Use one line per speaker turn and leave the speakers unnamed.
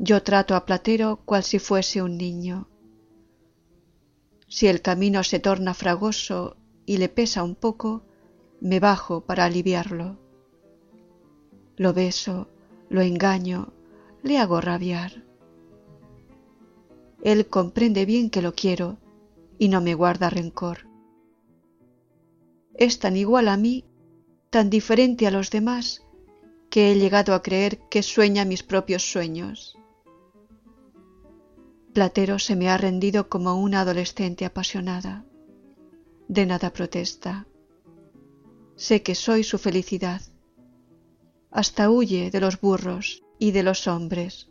Yo trato a Platero cual si fuese un niño. Si el camino se torna fragoso y le pesa un poco, me bajo para aliviarlo. Lo beso, lo engaño, le hago rabiar. Él comprende bien que lo quiero y no me guarda rencor. Es tan igual a mí, tan diferente a los demás, que he llegado a creer que sueña mis propios sueños. Platero se me ha rendido como una adolescente apasionada. De nada protesta. Sé que soy su felicidad. Hasta huye de los burros y de los hombres.